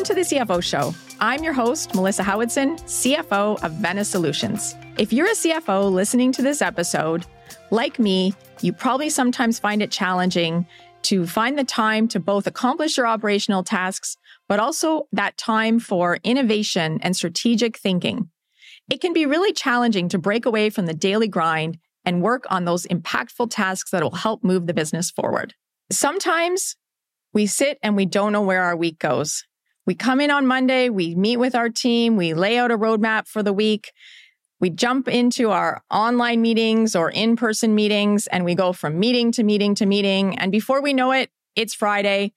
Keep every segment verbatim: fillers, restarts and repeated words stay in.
Welcome to the C F O Show. I'm your host, Melissa Howardson, C F O of Vena Solutions. If you're a C F O listening to this episode, like me, you probably sometimes find it challenging to find the time to both accomplish your operational tasks, but also that time for innovation and strategic thinking. It can be really challenging to break away from the daily grind and work on those impactful tasks that will help move the business forward. Sometimes we sit and we don't know where our week goes. We come in on Monday, we meet with our team, we lay out a roadmap for the week, we jump into our online meetings or in-person meetings, and we go from meeting to meeting to meeting. And before we know it, it's Friday.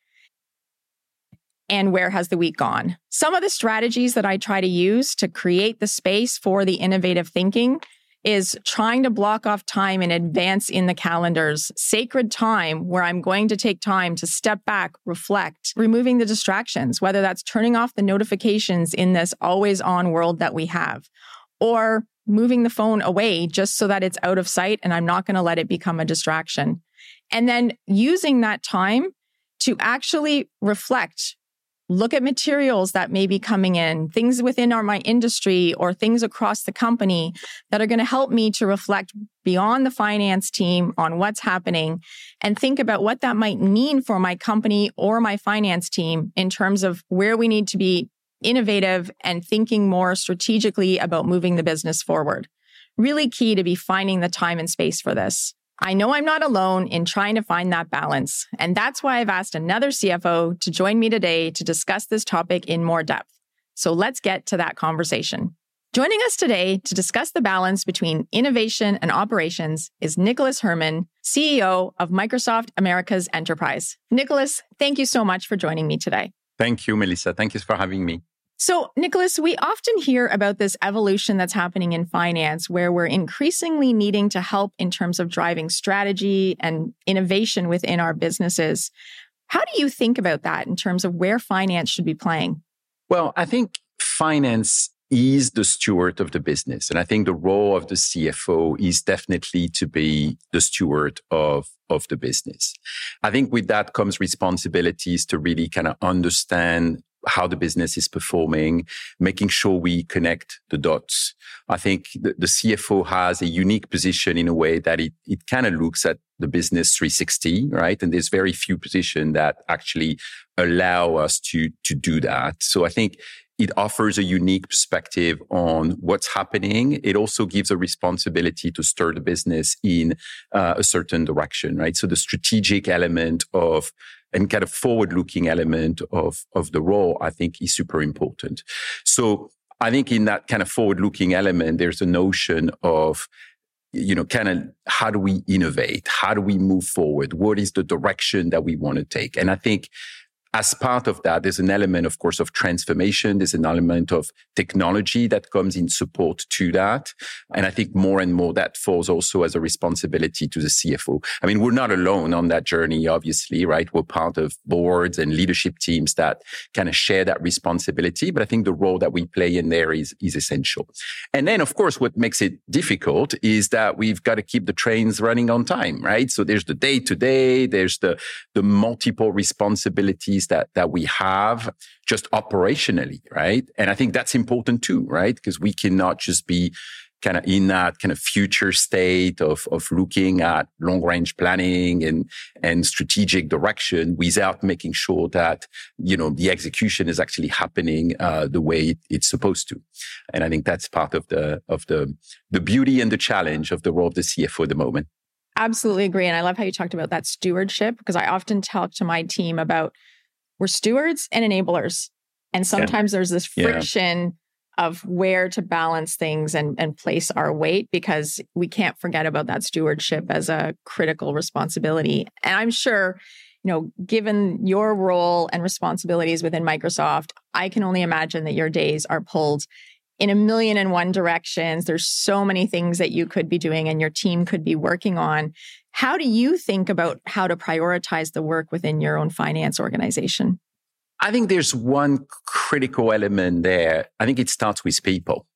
And where has the week gone? Some of the strategies that I try to use to create the space for the innovative thinking is trying to block off time in advance in the calendar's sacred time where I'm going to take time to step back, reflect, removing the distractions, whether that's turning off the notifications in this always on world that we have, or moving the phone away just so that it's out of sight and I'm not going to let it become a distraction. And then using that time to actually reflect, look at materials that may be coming in, things within our my industry or things across the company that are going to help me to reflect beyond the finance team on what's happening and think about what that might mean for my company or my finance team in terms of where we need to be innovative and thinking more strategically about moving the business forward. Really key to be finding the time and space for this. I know I'm not alone in trying to find that balance, and that's why I've asked another C F O to join me today to discuss this topic in more depth. So let's get to that conversation. Joining us today to discuss the balance between innovation and operations is Nicholas Herman, C E O of Microsoft Americas Enterprise. Nicholas, thank you so much for joining me today. Thank you, Melissa. Thank you for having me. So, Nicholas, we often hear about this evolution that's happening in finance where we're increasingly needing to help in terms of driving strategy and innovation within our businesses. How do you think about that in terms of where finance should be playing? Well, I think finance is the steward of the business. And I think the role of the C F O is definitely to be the steward of, of the business. I think with that comes responsibilities to really kind of understand how the business is performing, making sure we connect the dots. I think the, the C F O has a unique position in a way that it, it kind of looks at the business three sixty, right? And there's very few positions that actually allow us to, to do that. So I think it offers a unique perspective on what's happening. It also gives a responsibility to stir the business in uh, a certain direction, right? So the strategic element of and kind of forward-looking element of, of the role, I think, is super important. So I think in that kind of forward-looking element, there's a notion of, you know, kind of how do we innovate? How do we move forward? What is the direction that we want to take? And I think as part of that, there's an element, of course, of transformation. There's an element of technology that comes in support to that. And I think more and more that falls also as a responsibility to the C F O. I mean, we're not alone on that journey, obviously, right? We're part of boards and leadership teams that kind of share that responsibility. But I think the role that we play in there is, is essential. And then, of course, what makes it difficult is that we've got to keep the trains running on time, right? So there's the day to day, there's the, the multiple responsibilities that, that we have just operationally, right? And I think that's important too, right? Because we cannot just be kind of in that kind of future state of, of looking at long range planning and, and strategic direction without making sure that, you know, the execution is actually happening, uh, the way it, it's supposed to. And I think that's part of the, of the, the beauty and the challenge of the role of the C F O at the moment. Absolutely agree. And I love how you talked about that stewardship, because I often talk to my team about we're stewards and enablers. And sometimes yeah. there's this friction yeah. of where to balance things and, and place our weight, because we can't forget about that stewardship as a critical responsibility. And I'm sure, you know, given your role and responsibilities within Microsoft, I can only imagine that your days are pulled in a million and one directions. There's so many things that you could be doing and your team could be working on. How do you think about how to prioritize the work within your own finance organization? I think there's one critical element there. I think it starts with people.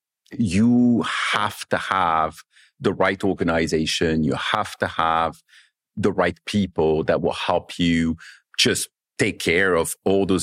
You have to have the right organization. You have to have the right people that will help you just take care of all those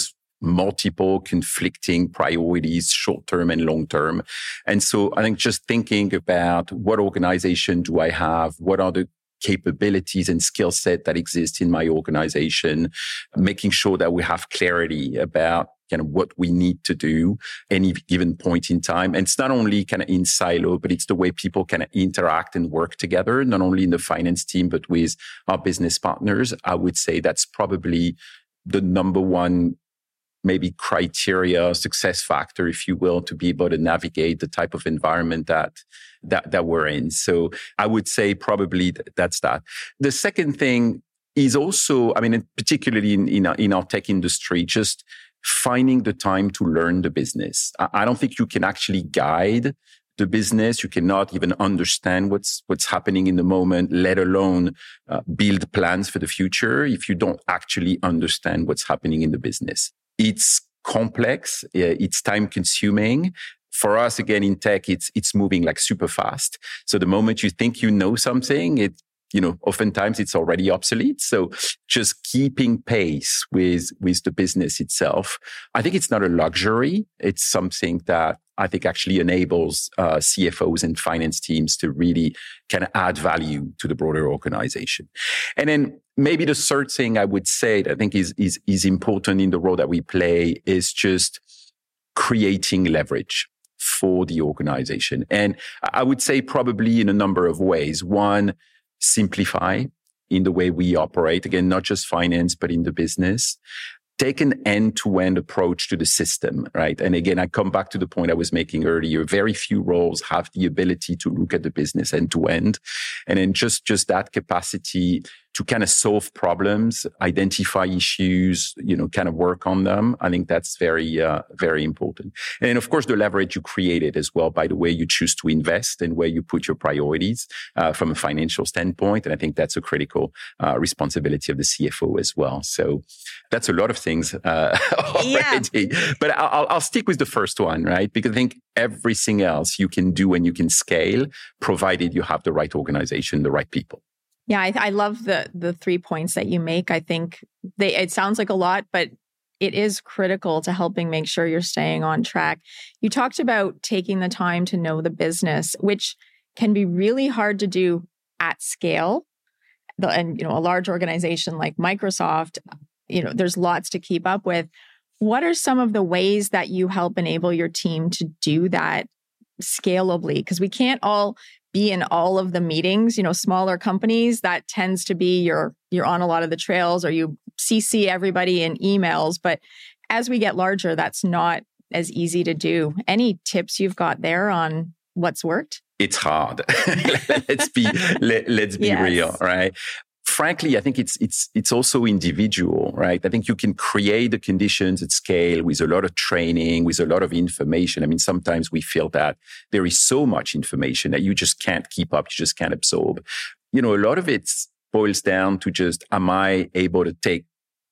multiple conflicting priorities, short-term and long-term. And so I think just thinking about what organization do I have? What are the capabilities and skill set that exist in my organization, making sure that we have clarity about kind of what we need to do any given point in time. And it's not only kind of in silo, but it's the way people kind of interact and work together, not only in the finance team, but with our business partners. I would say that's probably the number one maybe criteria, success factor, if you will, to be able to navigate the type of environment that that, that we're in. So I would say probably that's that. The second thing is also, I mean, particularly in, in, our, in our tech industry, just finding the time to learn the business. I don't think you can actually guide the business. You cannot even understand what's what's happening in the moment, let alone uh, build plans for the future if you don't actually understand what's happening in the business. It's complex. It's time consuming. For us, again, in tech, it's it's moving like super fast. So the moment you think you know something, it you know, oftentimes it's already obsolete. So just keeping pace with, with the business itself, I think it's not a luxury. It's something that I think actually enables uh, C F Os and finance teams to really kind of add value to the broader organization. And then maybe the third thing I would say that I think is, is, is important in the role that we play is just creating leverage for the organization. And I would say probably in a number of ways. One, simplify in the way we operate. Again, not just finance, but in the business. Take an end-to-end approach to the system, right? And again, I come back to the point I was making earlier. Very few roles have the ability to look at the business end-to-end. And then just, just that capacity to kind of solve problems, identify issues, you know, kind of work on them. I think that's very, uh, very important. And then, of course, the leverage you created as well by the way you choose to invest and where you put your priorities uh, from a financial standpoint. And I think that's a critical uh, responsibility of the C F O as well. So that's a lot of things uh, already. Yeah. But I'll, I'll stick with the first one, right? Because I think everything else you can do and you can scale, provided you have the right organization, the right people. Yeah, I, I love the the three points that you make. I think they it sounds like a lot, but it is critical to helping make sure you're staying on track. You talked about taking the time to know the business, which can be really hard to do at scale. The, and you know, a large organization like Microsoft, you know, there's lots to keep up with. What are some of the ways that you help enable your team to do that scalably? Because we can't all be in all of the meetings. You know, smaller companies, that tends to be you're you're on a lot of the trails or you C C everybody in emails. But as we get larger, that's not as easy to do. Any tips you've got there on what's worked? It's hard. let's be let, let's be yes. real, right? Frankly, I think it's it's it's also individual, right? I think you can create the conditions at scale with a lot of training, with a lot of information. I mean, sometimes we feel that there is so much information that you just can't keep up, you just can't absorb. You know, a lot of it boils down to just, am I able to take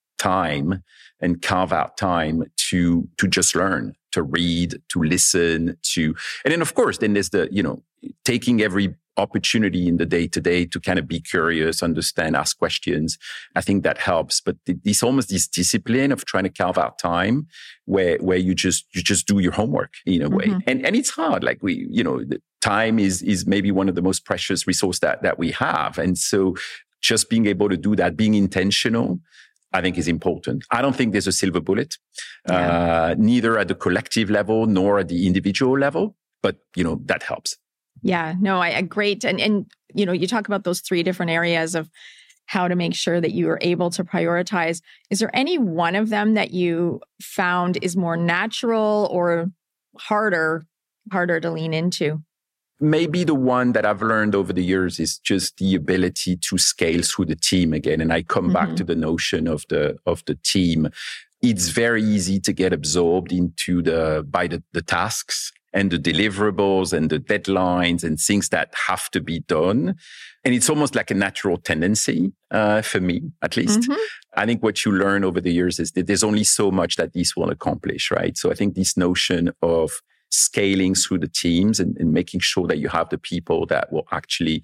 time and carve out time to to just learn, to read, to listen, to, and then of course, then there's the, you know, taking every opportunity in the day to day to kind of be curious, understand, ask questions. I think that helps. But this almost this discipline of trying to carve out time where where you just you just do your homework in a way, mm-hmm. and and it's hard. Like we, you know, the time is is maybe one of the most precious resource that that we have, and so just being able to do that, being intentional, I think is important. I don't think there's a silver bullet, yeah. uh, neither at the collective level nor at the individual level. But you know that helps. Yeah, no, I, I great. And, and, you know, you talk about those three different areas of how to make sure that you are able to prioritize. Is there any one of them that you found is more natural or harder, harder to lean into? Maybe the one that I've learned over the years is just the ability to scale through the team again. And I come mm-hmm. back to the notion of the, of the team. It's very easy to get absorbed into the, by the, the tasks and the deliverables and the deadlines and things that have to be done. And it's almost like a natural tendency, uh, for me, at least. Mm-hmm. I think what you learn over the years is that there's only so much that this will accomplish, right? So I think this notion of scaling through the teams and, and making sure that you have the people that will actually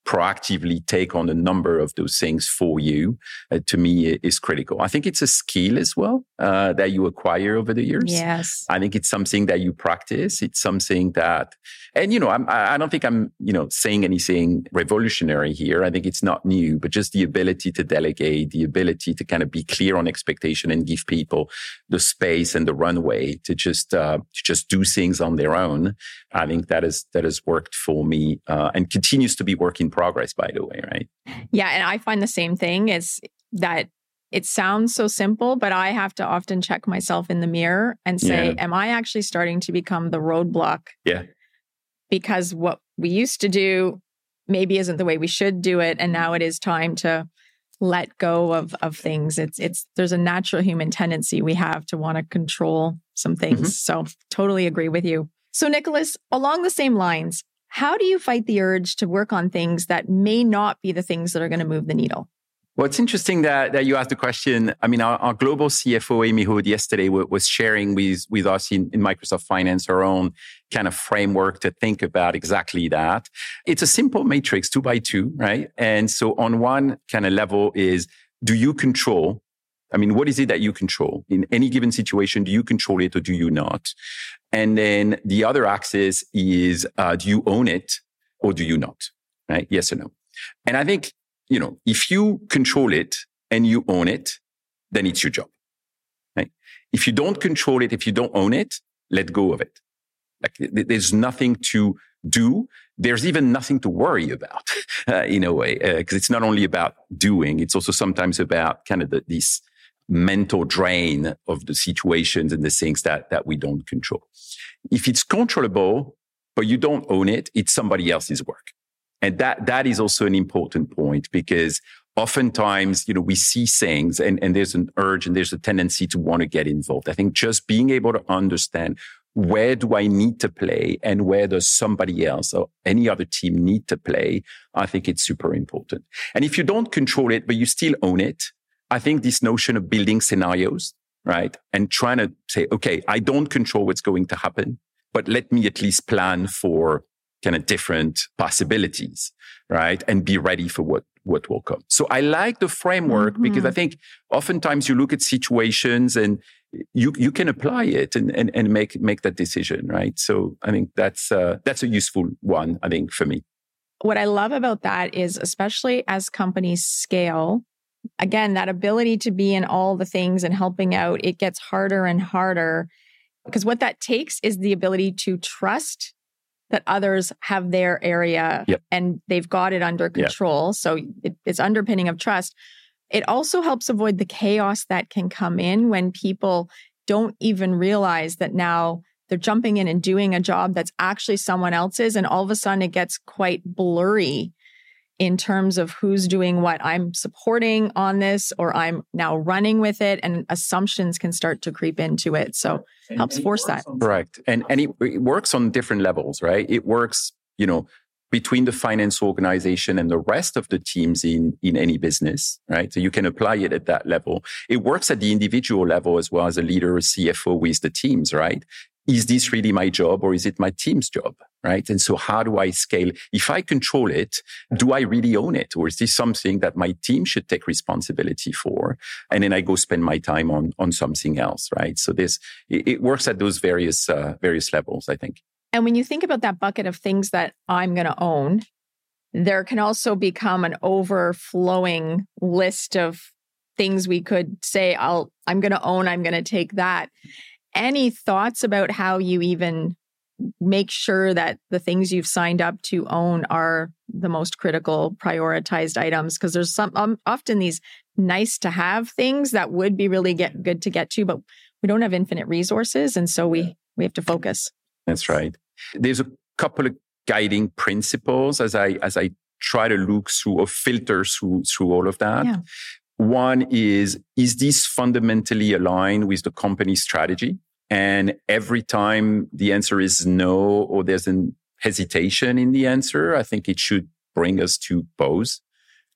proactively take on a number of those things for you, uh, to me is critical. I think it's a skill as well uh, that you acquire over the years. Yes. I think it's something that you practice. It's something that, and you know, I'm, I don't think I'm, you know, saying anything revolutionary here. I think it's not new, but just the ability to delegate, the ability to kind of be clear on expectation and give people the space and the runway to just uh, to just do things on their own. I think that is that has worked for me uh, and continues to be work in progress, by the way, right? Yeah, and I find the same thing is that it sounds so simple, but I have to often check myself in the mirror and say, yeah. am I actually starting to become the roadblock? Yeah. Because what we used to do maybe isn't the way we should do it. And now it is time to let go of, of things. It's, it's, there's a natural human tendency we have to want to control some things. Mm-hmm. So totally agree with you. So Nicholas, along the same lines, how do you fight the urge to work on things that may not be the things that are going to move the needle? Well, it's interesting that, that you asked the question. I mean, our, our global C F O, Amy Hood, yesterday w- was sharing with, with us in, in Microsoft Finance her own kind of framework to think about exactly that. It's a simple matrix, two by two, right? And so on one kind of level is, do you control? I mean, what is it that you control? In any given situation, do you control it or do you not? And then the other axis is, uh, do you own it or do you not? Right? Yes or no? And I think, you know, if you control it and you own it, then it's your job, right? If you don't control it, if you don't own it, let go of it. Like there's nothing to do. There's even nothing to worry about, uh, in a way, because uh, it's not only about doing, it's also sometimes about kind of the, this mental drain of the situations and the things that, that we don't control. If it's controllable, but you don't own it, it's somebody else's work. And that, that is also an important point because oftentimes, you know, we see things and, and there's an urge and there's a tendency to want to get involved. I think just being able to understand where do I need to play and where does somebody else or any other team need to play, I think it's super important. And if you don't control it, but you still own it, I think this notion of building scenarios, right? And trying to say, okay, I don't control what's going to happen, but let me at least plan for kind of different possibilities, right? And be ready for what, what will come. So I like the framework mm-hmm. because I think oftentimes you look at situations and you, you can apply it and, and, and make, make that decision, right? So I think that's, uh, that's a useful one, I think, for me. What I love about that is, especially as companies scale, again, that ability to be in all the things and helping out, it gets harder and harder because what that takes is the ability to trust that others have their area yep. and they've got it under control. Yep. So it, it's underpinning of trust. It also helps avoid the chaos that can come in when people don't even realize that now they're jumping in and doing a job that's actually someone else's. And all of a sudden it gets quite blurry in terms of who's doing what. I'm supporting on this or I'm now running with it, and assumptions can start to creep into it. So it helps force that. Correct. And, and it, it works on different levels, right? It works, you know, between the finance organization and the rest of the teams in, in any business, right? So you can apply it at that level. It works at the individual level as well as a leader or C F O with the teams, right? Is this really my job or is it my team's job, right? And so how do I scale? If I control it, do I really own it? Or is this something that my team should take responsibility for? And then I go spend my time on, on something else, right? So this, it, it works at those various, uh, various levels, I think. And when you think about that bucket of things that I'm going to own, there can also become an overflowing list of things we could say, I'll, I'm going to own, I'm going to take that. Any thoughts about how you even make sure that the things you've signed up to own are the most critical, prioritized items? Because there's some um, often these nice to have things that would be really get good to get to, but we don't have infinite resources, and so we we have to focus. That's right. There's a couple of guiding principles as I as I try to look through or filter through through all of that. Yeah. One is, is this fundamentally aligned with the company's strategy? And every time the answer is no, or there's an hesitation in the answer, I think it should bring us to pause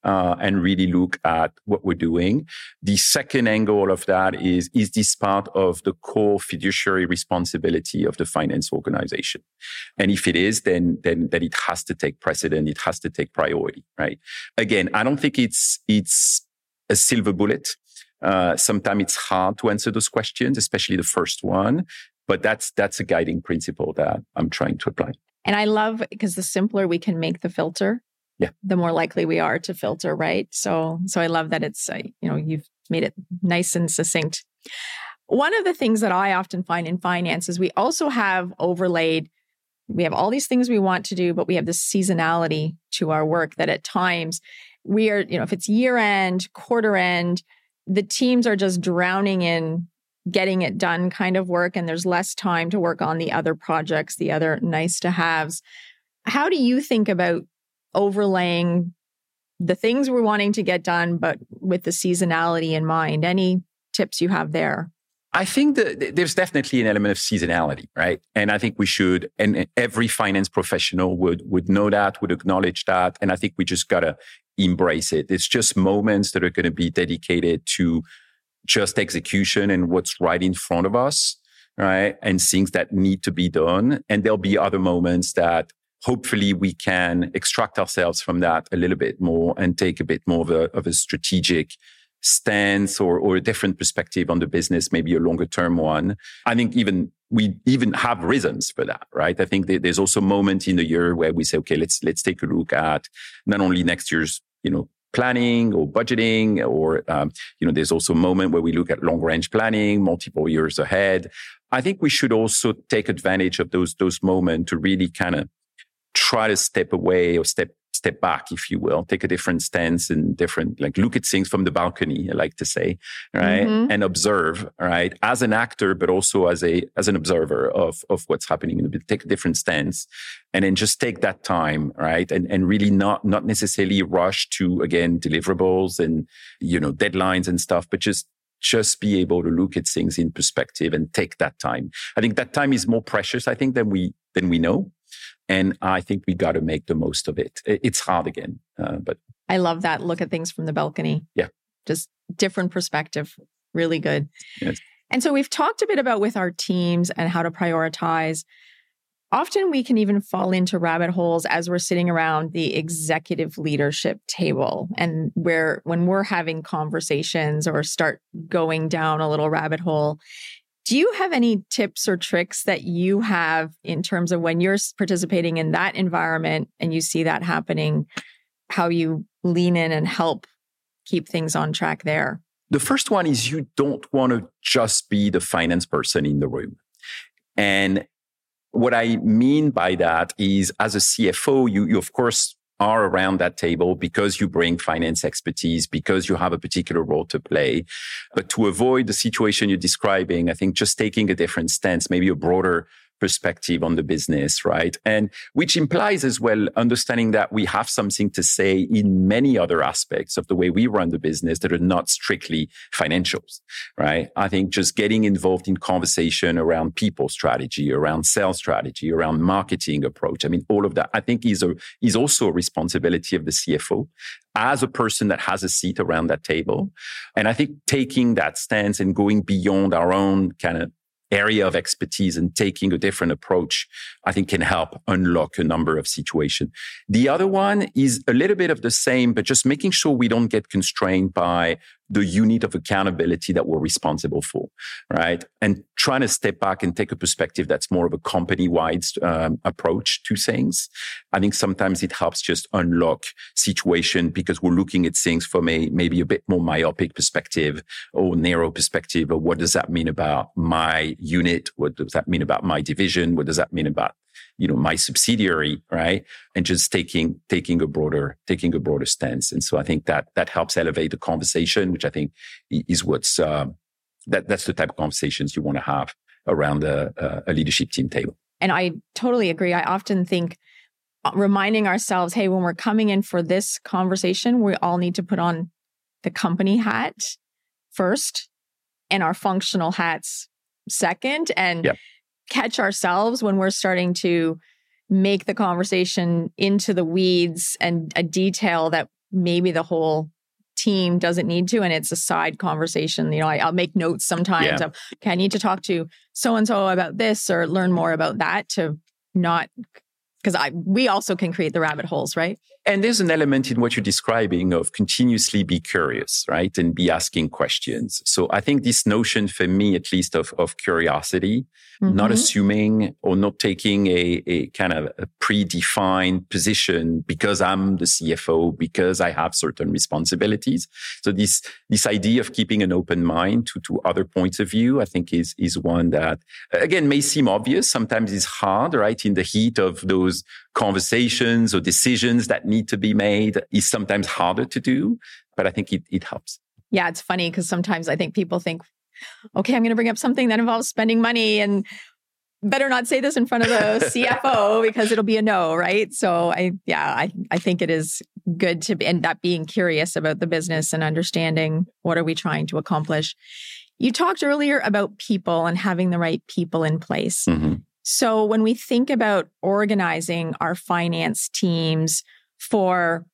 uh, and really look at what we're doing. The second angle of that is, is this part of the core fiduciary responsibility of the finance organization? And if it is, then, then, then it has to take precedent. It has to take priority, right? Again, I don't think it's, it's a silver bullet. Uh, sometimes it's hard to answer those questions, especially the first one. But that's that's a guiding principle that I'm trying to apply. And I love, because the simpler we can make the filter, yeah, the more likely we are to filter, right? So, so I love that it's, uh, you know, you've made it nice and succinct. One of the things that I often find in finance is we also have overlaid, we have all these things we want to do, but we have this seasonality to our work that at times we are, you know, if it's year end, quarter end, the teams are just drowning in getting it done kind of work, and there's less time to work on the other projects, the other nice to haves. How do you think about overlaying the things we're wanting to get done, but with the seasonality in mind? Any tips you have there? I think that there's definitely an element of seasonality, right? And I think we should, and every finance professional would, would know that, would acknowledge that. And I think we just gotta embrace it. It's just moments that are going to be dedicated to just execution and what's right in front of us, right? And things that need to be done. And there'll be other moments that hopefully we can extract ourselves from that a little bit more and take a bit more of a, of a strategic stance or, or a different perspective on the business, maybe a longer term one. I think even we even have reasons for that, right? I think there's also a moment in the year where we say, okay, let's, let's take a look at not only next year's, you know, planning or budgeting, or, um, you know, there's also a moment where we look at long range planning, multiple years ahead. I think we should also take advantage of those, those moments to really kind of try to step away or step, step back, if you will, take a different stance and different, like look at things from the balcony, I like to say, right? Mm-hmm. And observe, right? As an actor, but also as a, as an observer of, of what's happening, take a different stance and then just take that time, right? And, and really not, not necessarily rush to, again, deliverables and, you know, deadlines and stuff, but just, just be able to look at things in perspective and take that time. I think that time is more precious, I think, than we, than we know. And I think we got to make the most of it. It's hard again, uh, but I love that. Look at things from the balcony. Yeah. Just different perspective. Really good. Yes. And so we've talked a bit about with our teams and how to prioritize. Often we can even fall into rabbit holes as we're sitting around the executive leadership table, and where when we're having conversations or start going down a little rabbit hole. Do you have any tips or tricks that you have in terms of when you're participating in that environment and you see that happening, how you lean in and help keep things on track there? The first one is you don't want to just be the finance person in the room. And what I mean by that is, as a C F O, you, you of course are around that table because you bring finance expertise, because you have a particular role to play. But to avoid the situation you're describing, I think just taking a different stance, maybe a broader perspective on the business, right? And which implies as well understanding that we have something to say in many other aspects of the way we run the business that are not strictly financials, right? I think just getting involved in conversation around people strategy, around sales strategy, around marketing approach. I mean, all of that, I think is a, is also a responsibility of the C F O as a person that has a seat around that table. And I think taking that stance and going beyond our own kind of area of expertise and taking a different approach, I think can help unlock a number of situations. The other one is a little bit of the same, but just making sure we don't get constrained by the unit of accountability that we're responsible for, right? And trying to step back and take a perspective that's more of a company-wide um, approach to things. I think sometimes it helps just unlock situation because we're looking at things from a maybe a bit more myopic perspective or narrow perspective of what does that mean about my unit? What does that mean about my division? What does that mean about, you know, my subsidiary, right? And just taking, taking a broader, taking a broader stance. And so I think that, that helps elevate the conversation, which I think is what's, uh, that, that's the type of conversations you want to have around a, a leadership team table. And I totally agree. I often think reminding ourselves, hey, when we're coming in for this conversation, we all need to put on the company hat first and our functional hats second, and yep. catch ourselves when we're starting to make the conversation into the weeds and a detail that maybe the whole team doesn't need to, and it's a side conversation. You know, I, I'll make notes sometimes yeah. of, okay, I need to talk to so-and-so about this or learn more about that to not, because I we also can create the rabbit holes, right? And there's an element in what you're describing of continuously be curious, right? And be asking questions. So I think this notion for me, at least of, of curiosity, mm-hmm. not assuming or not taking a, a kind of a predefined position because I'm the C F O, because I have certain responsibilities. So this, this idea of keeping an open mind to, to other points of view, I think is, is one that, again, may seem obvious. Sometimes it's hard, right? In the heat of those conversations or decisions that need to be made is sometimes harder to do, but I think it, it helps. Yeah, it's funny because sometimes I think people think, okay, I'm going to bring up something that involves spending money and better not say this in front of the C F O because it'll be a no, right? So I, yeah, I, I think it is good to be, end up being curious about the business and understanding what are we trying to accomplish. You talked earlier about people and having the right people in place. Mm-hmm. So when we think about organizing our finance teams for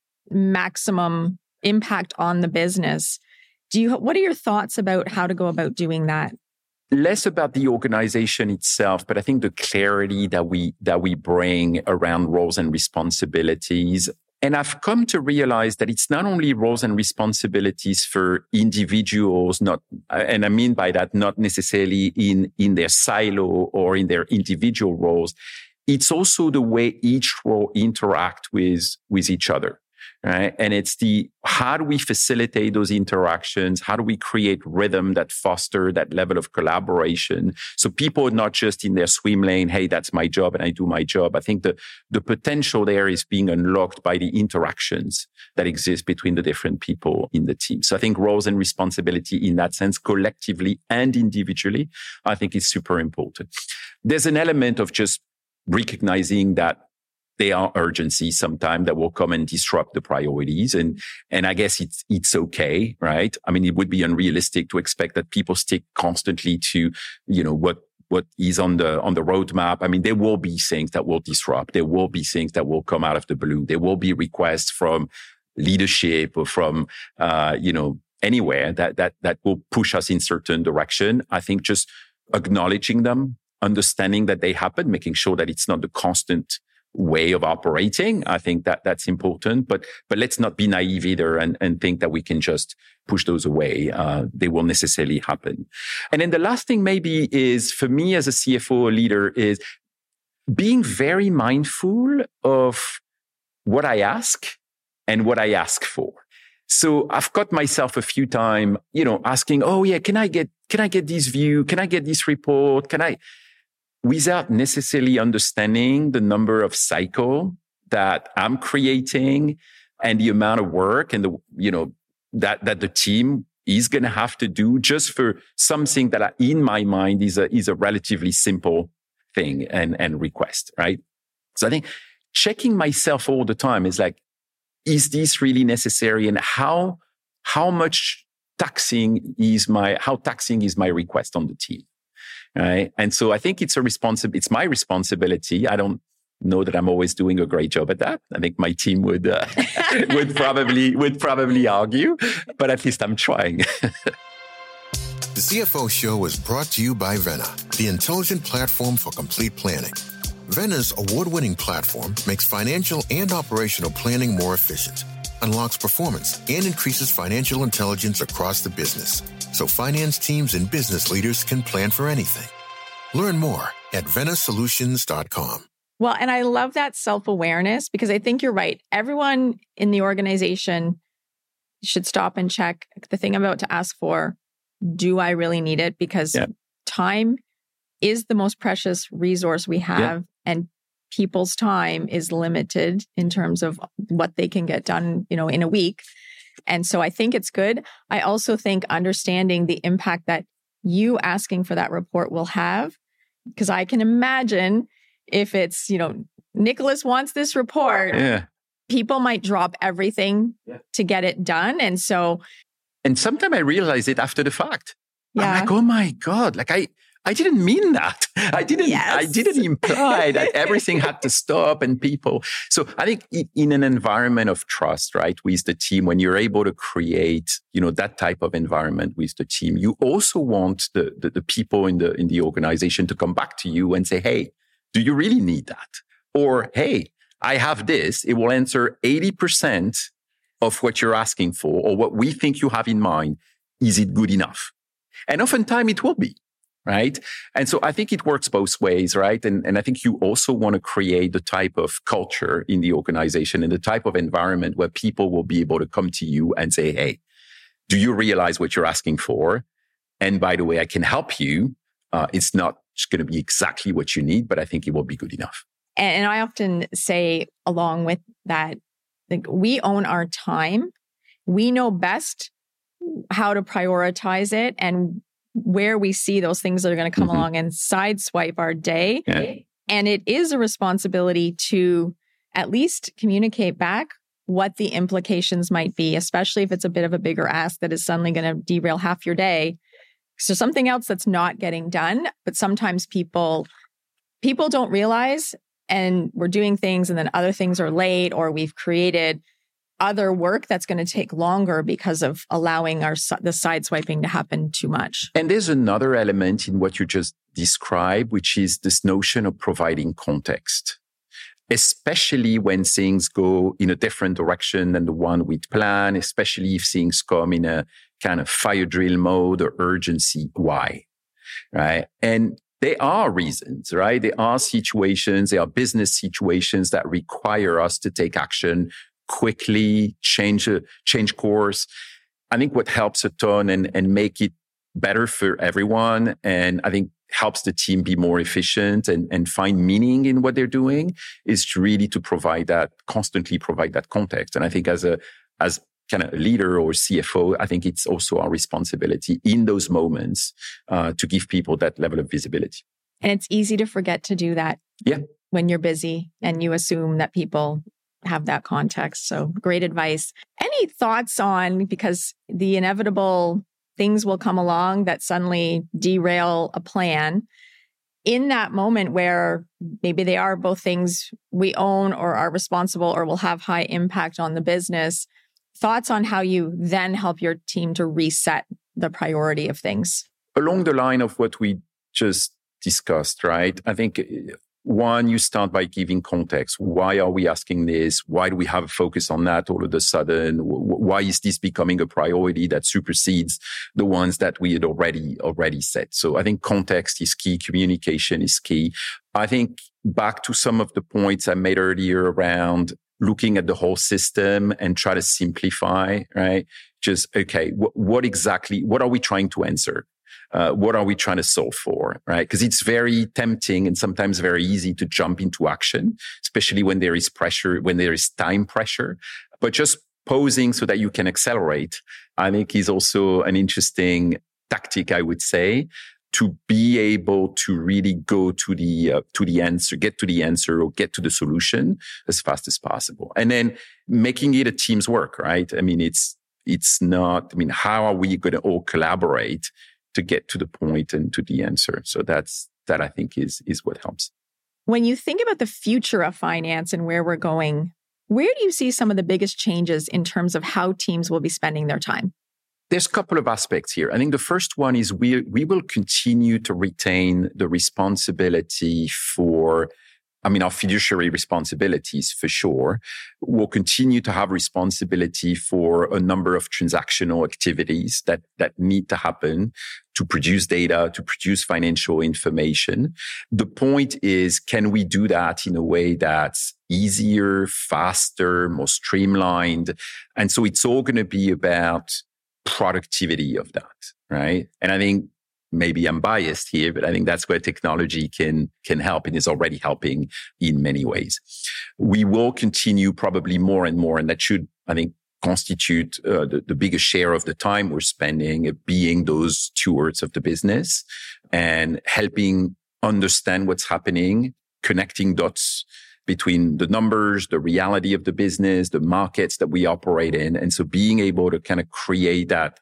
maximum impact on the business, do you, what are your thoughts about how to go about doing that? Less about the organization itself, but I think the clarity that we, that we bring around roles and responsibilities. And I've come to realize that it's not only roles and responsibilities for individuals, not, and I mean by that, not necessarily in, in their silo or in their individual roles. It's also the way each role interact with, with each other. Right. And it's the, how do we facilitate those interactions? How do we create rhythm that foster that level of collaboration? So people are not just in their swim lane. Hey, that's my job and I do my job. I think the, the potential there is being unlocked by the interactions that exist between the different people in the team. So I think roles and responsibility in that sense, collectively and individually, I think is super important. There's an element of just recognizing that there are urgencies sometimes that will come and disrupt the priorities. And, and I guess it's, it's okay, right? I mean, it would be unrealistic to expect that people stick constantly to, you know, what, what is on the, on the roadmap. I mean, there will be things that will disrupt. There will be things that will come out of the blue. There will be requests from leadership or from, uh, you know, anywhere that, that, that will push us in certain direction. I think just acknowledging them, understanding that they happen, making sure that it's not the constant way of operating. I think that that's important, but, but let's not be naive either and, and think that we can just push those away. Uh, they will necessarily happen. And then the last thing maybe is for me as a C F O or leader is being very mindful of what I ask and what I ask for. So I've caught myself a few times, you know, asking, oh yeah, can I get, can I get this view? Can I get this report? Can I, without necessarily understanding the number of cycle that I'm creating and the amount of work and the, you know, that, that the team is going to have to do just for something that I, in my mind is a, is a relatively simple thing and, and request, right? So I think checking myself all the time is like, is this really necessary? And how, how much taxing is my, how taxing is my request on the team? Right. And so I think it's a responsi- it's my responsibility. I don't know that I'm always doing a great job at that. I think my team would, uh, would probably, would probably argue, but at least I'm trying. The C F O Show is brought to you by Vena, the intelligent platform for complete planning. Vena's award-winning platform makes financial and operational planning more efficient, unlocks performance, and increases financial intelligence across the business, so finance teams and business leaders can plan for anything. Learn more at vena solutions dot com. Well, and I love that self-awareness because I think you're right. Everyone in the organization should stop and check the thing I'm about to ask for. Do I really need it? Because yeah. time is the most precious resource we have, yeah. and people's time is limited in terms of what they can get done, you know, in a week. And so I think it's good. I also think understanding the impact that you asking for that report will have, because I can imagine if it's, you know, Nicholas wants this report, yeah. people might drop everything yeah. to get it done. And so. And sometimes I realize it after the fact. Yeah. I'm like, oh my God, like I, I didn't mean that. I didn't, yes. I didn't imply that everything had to stop and people. So I think in an environment of trust, right, with the team, when you're able to create, you know, that type of environment with the team, you also want the, the, the people in the, in the organization to come back to you and say, hey, do you really need that? Or, hey, I have this. It will answer eighty percent of what you're asking for or what we think you have in mind. Is it good enough? And oftentimes it will be, right? And so I think it works both ways, right? And, and I think you also want to create the type of culture in the organization and the type of environment where people will be able to come to you and say, hey, do you realize what you're asking for? And by the way, I can help you. Uh, it's not going to be exactly what you need, but I think it will be good enough. And I often say along with that, like, we own our time. We know best how to prioritize it and where we see those things that are going to come mm-hmm. along and sideswipe our day. Yeah. And it is a responsibility to at least communicate back what the implications might be, especially if it's a bit of a bigger ask that is suddenly going to derail half your day. So something else that's not getting done, but sometimes people people don't realize, and we're doing things and then other things are late, or we've created other work that's going to take longer because of allowing our the sideswiping to happen too much. And there's another element in what you just described, which is this notion of providing context, especially when things go in a different direction than the one we'd planned, especially if things come in a kind of fire drill mode or urgency. Why? Right? And there are reasons, right? There are situations, there are business situations that require us to take action quickly, change uh, change course. I think what helps a ton and, and make it better for everyone, and I think helps the team be more efficient and, and find meaning in what they're doing, is really to provide that, constantly provide that context. And I think as a as kind of a leader or C F O, I think it's also our responsibility in those moments uh, to give people that level of visibility. And it's easy to forget to do that. Yeah. When you're busy and you assume that people have that context. So great advice. Any thoughts on, because the inevitable things will come along that suddenly derail a plan, in that moment where maybe they are both things we own or are responsible or will have high impact on the business, thoughts on how you then help your team to reset the priority of things? Along the line of what we just discussed, right? I think one, you start by giving context. Why are we asking this? Why do we have a focus on that all of a sudden? Why is this becoming a priority that supersedes the ones that we had already, already set? So I think context is key. Communication is key. I think back to some of the points I made earlier around looking at the whole system and try to simplify, right? Just, okay, wh- what exactly, what are we trying to answer? Uh, what are we trying to solve for, right? Because it's very tempting and sometimes very easy to jump into action, especially when there is pressure, when there is time pressure. But just pausing so that you can accelerate, I think is also an interesting tactic, I would say, to be able to really go to the uh, to the answer, get to the answer or get to the solution as fast as possible. And then making it a team's work, right? I mean, it's it's not, I mean, how are we going to all collaborate to get to the point and to the answer? So that's, that I think is, is what helps. When you think about the future of finance and where we're going, where do you see some of the biggest changes in terms of how teams will be spending their time? There's a couple of aspects here. I think the first one is we, we will continue to retain the responsibility for, I mean, our fiduciary responsibilities for sure. We'll continue to have responsibility for a number of transactional activities that, that need to happen to produce data, to produce financial information. The point is, can we do that in a way that's easier, faster, more streamlined? And so it's all going to be about productivity of that, right? And I think maybe I'm biased here, but I think that's where technology can, can help and is already helping in many ways. We will continue probably more and more, and that should, I think, constitute uh, the, the biggest share of the time we're spending being those stewards of the business and helping understand what's happening, connecting dots between the numbers, the reality of the business, the markets that we operate in. And so being able to kind of create that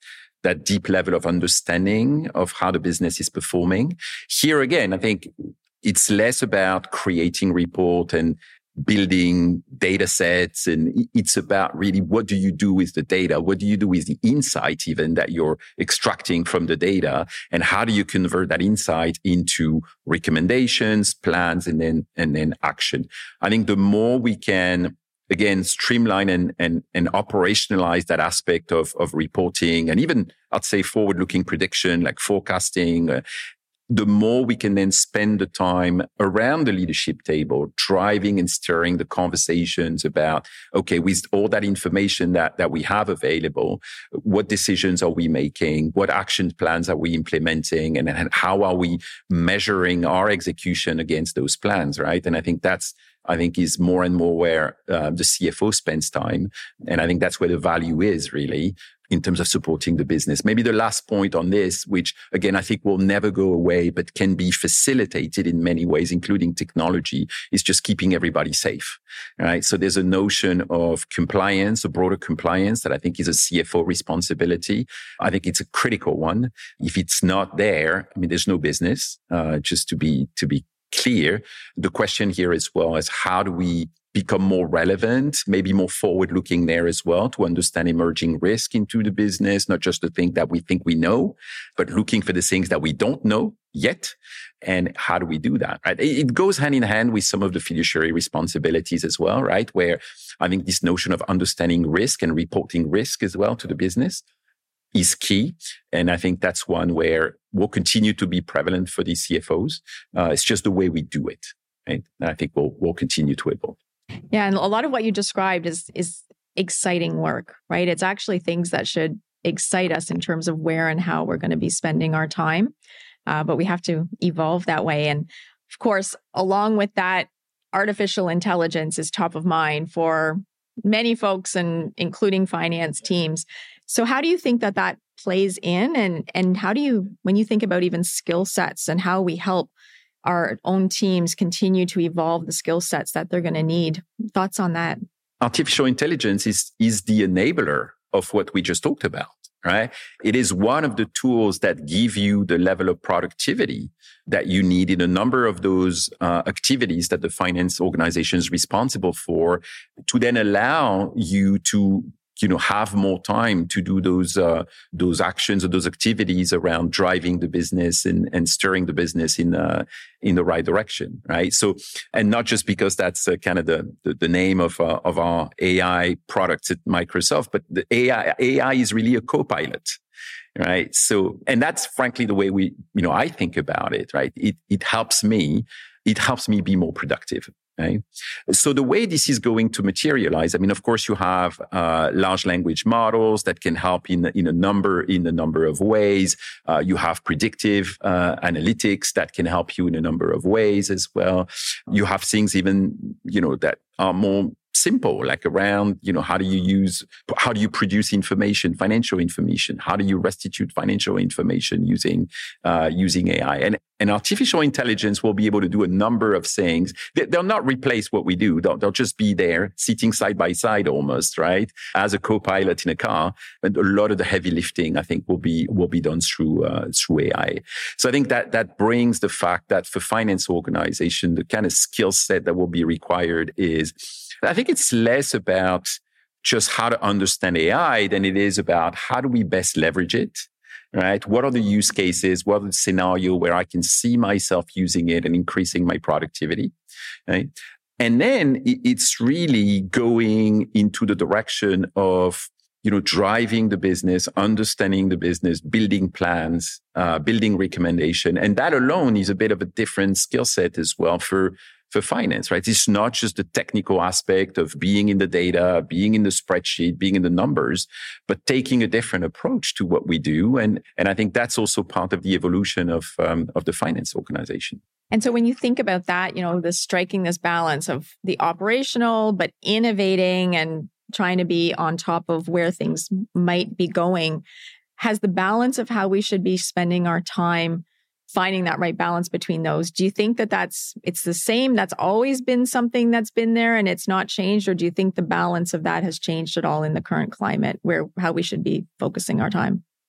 that deep level of understanding of how the business is performing. Here again, I think it's less about creating report and building data sets. And it's about really, what do you do with the data? What do you do with the insight even that you're extracting from the data? And how do you convert that insight into recommendations, plans, and then, and then action? I think the more we can, again, streamline and, and, and operationalize that aspect of, of reporting, and even, I'd say, forward-looking prediction, like forecasting, uh, the more we can then spend the time around the leadership table, driving and stirring the conversations about, okay, with all that information that, that we have available, what decisions are we making? What action plans are we implementing? And, and how are we measuring our execution against those plans, right? And I think that's, I think is more and more where uh, the C F O spends time. And I think that's where the value is really in terms of supporting the business. Maybe the last point on this, which again, I think will never go away, but can be facilitated in many ways, including technology, is just keeping everybody safe, right? So there's a notion of compliance, a broader compliance that I think is a C F O responsibility. I think it's a critical one. If it's not there, I mean, there's no business, uh, just to be, to be clear. The question here as well is, how do we become more relevant, maybe more forward-looking there as well, to understand emerging risk into the business, not just the thing that we think we know, but looking for the things that we don't know yet. And how do we do that, right? It goes hand in hand with some of the fiduciary responsibilities as well, right? Where I think this notion of understanding risk and reporting risk as well to the business is key. And I think that's one where will continue to be prevalent for these C F Os. Uh, it's just the way we do it, right? And I think we'll, we'll continue to evolve. Yeah. And a lot of what you described is, is exciting work, right? It's actually things that should excite us in terms of where and how we're going to be spending our time. Uh, but we have to evolve that way. And of course, along with that, artificial intelligence is top of mind for many folks, and including finance teams. So how do you think that that plays in? And, and how do you, when you think about even skill sets and how we help our own teams continue to evolve the skill sets that they're going to need? Thoughts on that? Artificial intelligence is, is the enabler of what we just talked about, right? It is one of the tools that give you the level of productivity that you need in a number of those uh, activities that the finance organization is responsible for, to then allow you to you know, have more time to do those, uh, those actions or those activities around driving the business and, and stirring the business in, uh, in the right direction, right? So, and not just because that's uh, kind of the, the, the name of, uh, of our A I products at Microsoft, but the A I, A I is really a co-pilot. Right. So, and that's frankly the way we, you know, I think about it, right? It, it helps me, it helps me be more productive. Right. So the way this is going to materialize, I mean, of course, you have uh, large language models that can help in in a number in a number of ways. Uh, you have predictive uh, analytics that can help you in a number of ways as well. You have things even, you know, that are more simple, like around, you know, how do you use, how do you produce information, financial information? How do you restitute financial information using, uh, using A I? And, and artificial intelligence will be able to do a number of things. They, they'll not replace what we do. They'll, they'll just be there sitting side by side almost, right? As a co-pilot in a car. And a lot of the heavy lifting, I think, will be, will be done through, uh, through A I. So I think that, that brings the fact that for finance organization, the kind of skill set that will be required is, I think it's less about just how to understand A I than it is about how do we best leverage it, right? What are the use cases? What are the scenario where I can see myself using it and increasing my productivity, right? And then it's really going into the direction of, you know, driving the business, understanding the business, building plans, uh, building recommendation. And that alone is a bit of a different skill set as well for for finance, right? It's not just the technical aspect of being in the data, being in the spreadsheet, being in the numbers, but taking a different approach to what we do. And, and I think that's also part of the evolution of, um, of the finance organization. And so when you think about that, you know, this striking this balance of the operational, but innovating and trying to be on top of where things might be going, has the balance of how we should be spending our time, finding that right balance between those, do you think that that's, it's the same, that's always been something that's been there and it's not changed? Or do you think the balance of that has changed at all in the current climate where, how we should be focusing our time?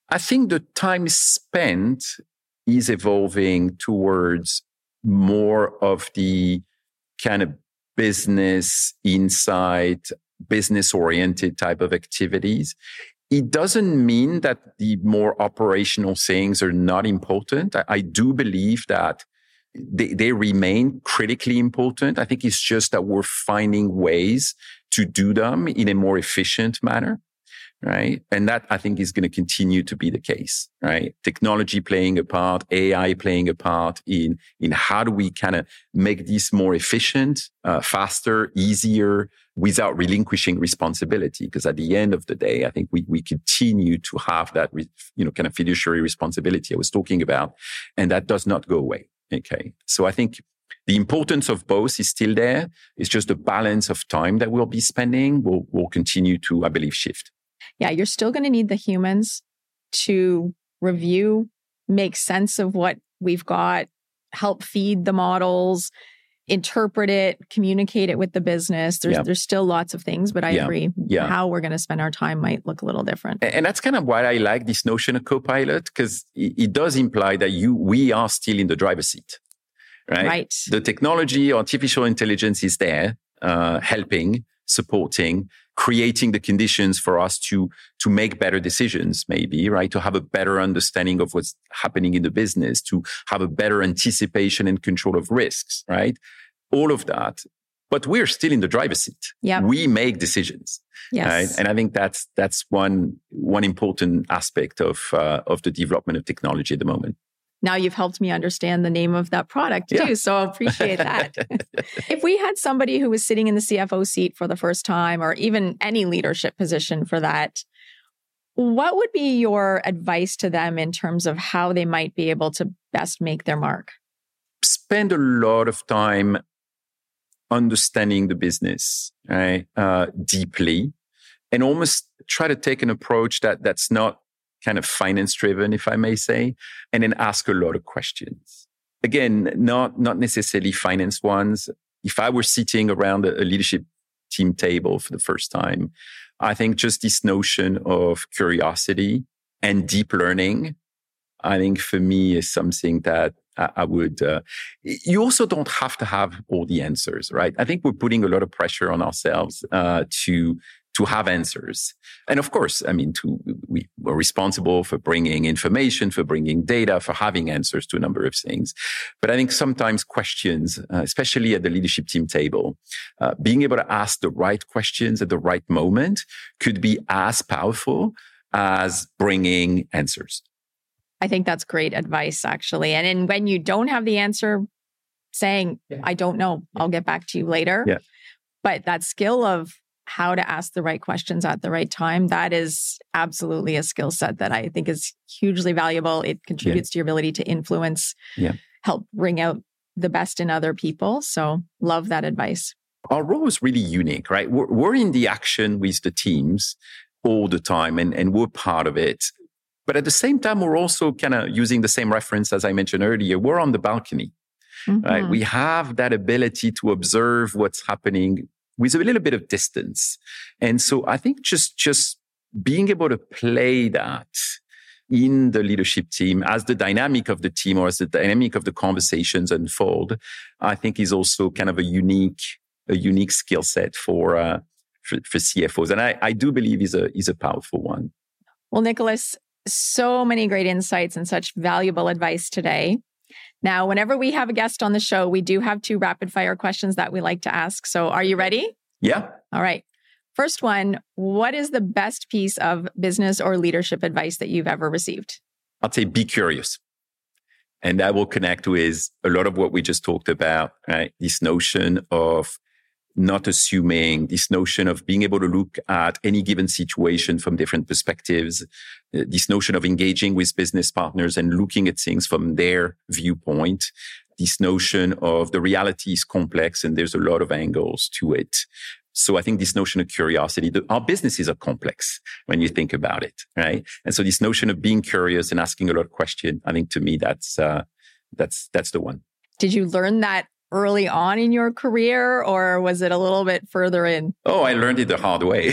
I think the time spent is evolving towards more of the kind of business insight, business oriented type of activities. It doesn't mean that the more operational things are not important. I, I do believe that they, they remain critically important. I think it's just that we're finding ways to do them in a more efficient manner, right? And that I think is going to continue to be the case, right? Technology playing a part, A I playing a part in, in how do we kind of make this more efficient, uh, faster, easier, without relinquishing responsibility. Because at the end of the day, I think we, we continue to have that, you know, kind of fiduciary responsibility I was talking about, and that does not go away. Okay. So I think the importance of both is still there. It's just the balance of time that we'll be spending will, will continue to, I believe, shift. Yeah, you're still going to need the humans to review, make sense of what we've got, help feed the models, interpret it, communicate it with the business. There's, yeah. there's still lots of things, but I yeah. agree. Yeah. How we're going to spend our time might look a little different. And that's kind of why I like this notion of co-pilot, because it does imply that you, we are still in the driver's seat, right? Right. The technology, artificial intelligence is there, uh, helping, supporting, creating the conditions for us to, to make better decisions, maybe, right? To have a better understanding of what's happening in the business, to have a better anticipation and control of risks, right? All of that. But we're still in the driver's seat. Yeah. We make decisions. Yes. Right? And I think that's, that's one, one important aspect of, uh, of the development of technology at the moment. Now you've helped me understand the name of that product too. Yeah. So I appreciate that. If we had somebody who was sitting in the C F O seat for the first time, or even any leadership position for that, what would be your advice to them in terms of how they might be able to best make their mark? Spend a lot of time understanding the business, right? Uh, deeply, and almost try to take an approach that that's not kind of finance driven, if I may say, and then ask a lot of questions. Again, not, not necessarily finance ones. If I were sitting around a, a leadership team table for the first time, I think just this notion of curiosity and deep learning, I think for me is something that I, I would, uh, you also don't have to have all the answers, right? I think we're putting a lot of pressure on ourselves, uh, to, to have answers. And of course, I mean, to, we were responsible for bringing information, for bringing data, for having answers to a number of things. But I think sometimes questions, uh, especially at the leadership team table, uh, being able to ask the right questions at the right moment could be as powerful as bringing answers. I think that's great advice, actually. And then when you don't have the answer, saying, yeah. I don't know, I'll get back to you later. Yeah. But that skill of how to ask the right questions at the right time, that is absolutely a skill set that I think is hugely valuable. It contributes yeah. to your ability to influence, yeah. help bring out the best in other people. So love that advice. Our role is really unique, right? We're, we're in the action with the teams all the time, and, and we're part of it. But at the same time, we're also kind of using the same reference as I mentioned earlier. We're on the balcony, mm-hmm. right? We have that ability to observe what's happening with a little bit of distance. And so I think just, just being able to play that in the leadership team as the dynamic of the team or as the dynamic of the conversations unfold, I think is also kind of a unique, a unique skill set for, uh, for, for C F Os. And I, I do believe is a, is a powerful one. Well, Nicholas, so many great insights and such valuable advice today. Now, whenever we have a guest on the show, we do have two rapid fire questions that we like to ask. So are you ready? Yeah. All right. First one, what is the best piece of business or leadership advice that you've ever received? I'd say be curious. And that will connect with a lot of what we just talked about, right? This notion of not assuming, this notion of being able to look at any given situation from different perspectives, this notion of engaging with business partners and looking at things from their viewpoint, this notion of the reality is complex and there's a lot of angles to it. So I think this notion of curiosity, the, our businesses are complex when you think about it, right? And so this notion of being curious and asking a lot of questions, I think to me, that's, uh, that's, that's the one. Did you learn that early on in your career, or was it a little bit further in? Oh, I learned it the hard way.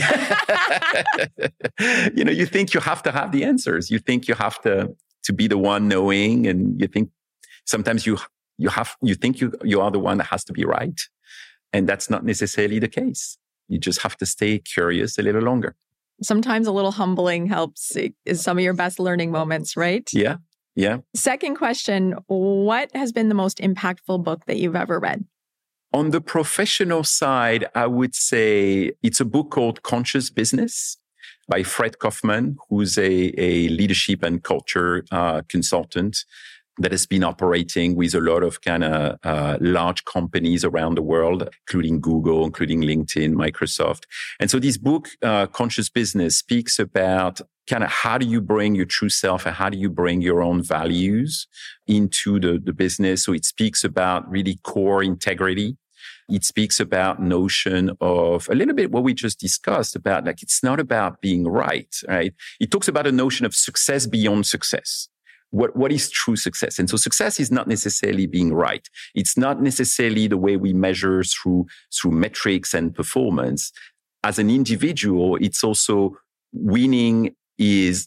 You know, you think you have to have the answers. You think you have to, to be the one knowing, and you think sometimes you, you have, you think you, you are the one that has to be right. And that's not necessarily the case. You just have to stay curious a little longer. Sometimes a little humbling helps, is some of your best learning moments, right? Yeah. Yeah. Second question, what has been the most impactful book that you've ever read? On the professional side, I would say it's a book called Conscious Business by Fred Kaufman, who's a, a leadership and culture uh, consultant that has been operating with a lot of kind of uh, large companies around the world, including Google, including LinkedIn, Microsoft. And so this book, uh, Conscious Business, speaks about kind of how do you bring your true self and how do you bring your own values into the, the business. So it speaks about really core integrity. It speaks about notion of a little bit what we just discussed about, like, it's not about being right, right? It talks about a notion of success beyond success. What, what is true success? And so success is not necessarily being right. It's not necessarily the way we measure through, through metrics and performance. As an individual, it's also winning is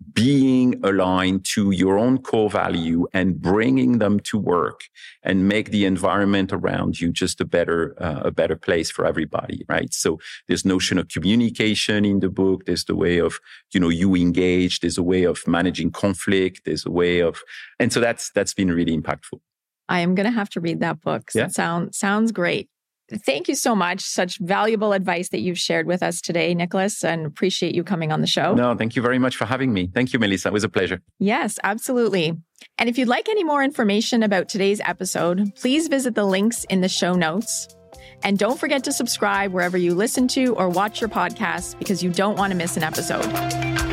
being aligned to your own core value and bringing them to work and make the environment around you just a better, uh, a better place for everybody, right? So there's notion of communication in the book. There's the way of, you know, you engage. There's a way of managing conflict. There's a way of, and so that's, that's been really impactful. I am going to have to read that book. Yeah. It sound, sounds great. Thank you so much. Such valuable advice that you've shared with us today, Nicholas, and appreciate you coming on the show. No, thank you very much for having me. Thank you, Melissa. It was a pleasure. Yes, absolutely. And if you'd like any more information about today's episode, please visit the links in the show notes. And don't forget to subscribe wherever you listen to or watch your podcasts, because you don't want to miss an episode.